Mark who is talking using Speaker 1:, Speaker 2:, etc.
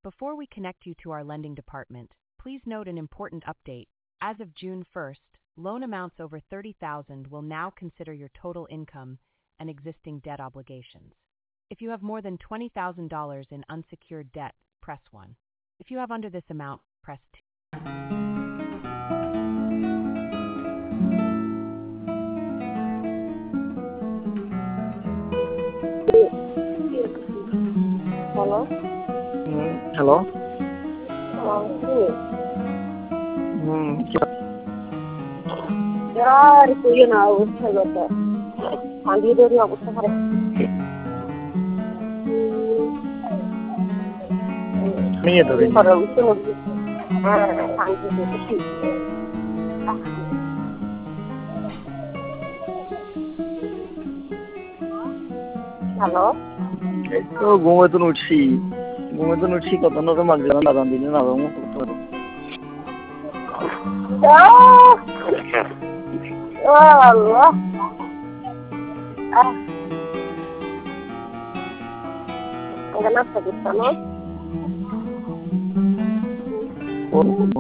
Speaker 1: Before we connect you to our lending department, please note an important update. As of June 1st, loan amounts over $30,000 will now consider your total income and existing debt obligations. If you have more than $20,000 in unsecured debt, press 1. If you have under this amount, press 2.
Speaker 2: Hello?
Speaker 3: Hello?
Speaker 2: Yaar, कोई ना उठा जाता आंधी देरी अवस्था खराब
Speaker 3: नहीं है थोड़ी
Speaker 2: पर उसको आंधी देरी हेलो
Speaker 3: तो घूमे तो नुची कत न तो मग जाना दादा दिन ना रहूं
Speaker 2: Allah kenapa kita no